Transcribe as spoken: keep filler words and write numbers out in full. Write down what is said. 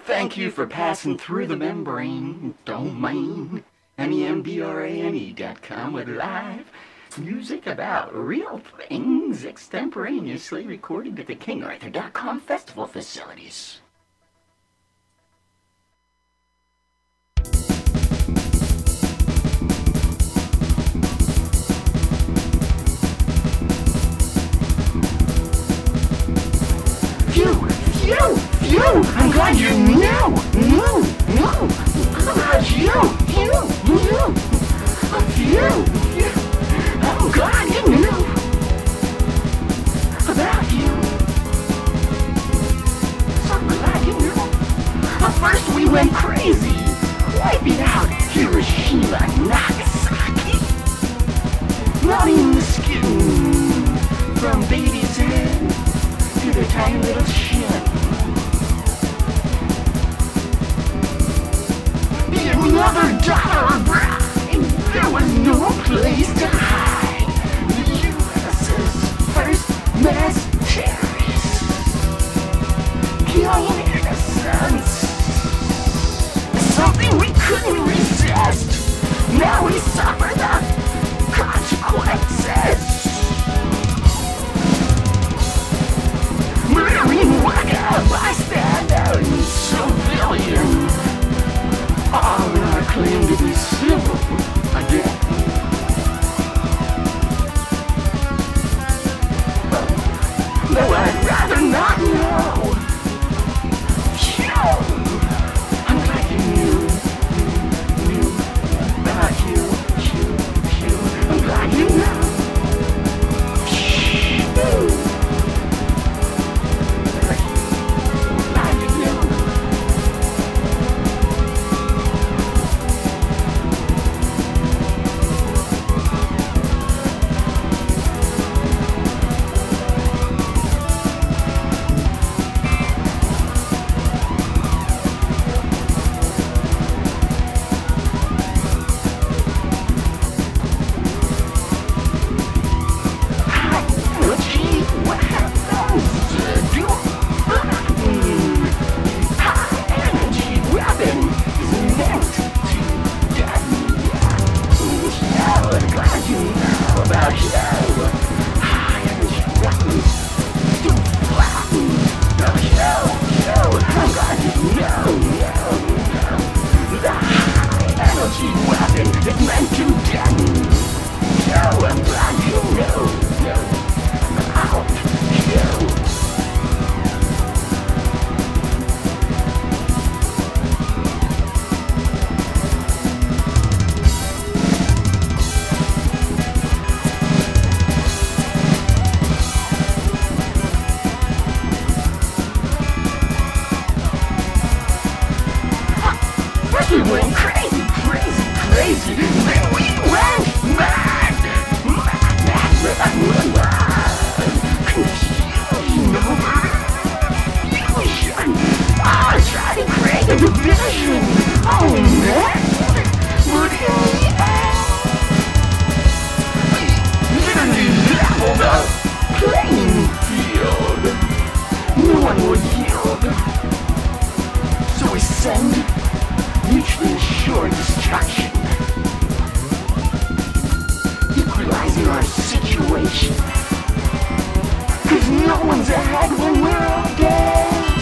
Thank you for passing through the membrane domain. M E M B R A N E dot com with live music about real things extemporaneously recorded at the King Arthur dot com festival facilities. Phew! Phew! Phew! I'm glad you knew! Knew! Knew! About you! Phew! Phew! Phew! Phew! I'm glad you knew! About you! So glad you knew! At first we went crazy! Wiping out Hiroshima and Nagasaki! Melting the skin from baby's head to their tiny little chin. Be another dollar bride. There was no place to hide. The U S's first mass terrorists, killing innocents. Something we couldn't resist. Now we suffer the consequences. Murdering whacker, bystander, and civilian. All in our claim to be civil again. Though I'd rather not know. Phew! I'm glad you knew, knew about you. Phew, phew. I'm glad you know. Phew! We went crazy, crazy, crazy. Then we went mad, mad, mad, mad, mad. Confusion over fusion. I tried to create a division. Oh man, but in the end, we literally leveled the playing field. No one would yield, so we send mutually assured destruction, equalizing our situation. Cause no one's ahead when we're all dead.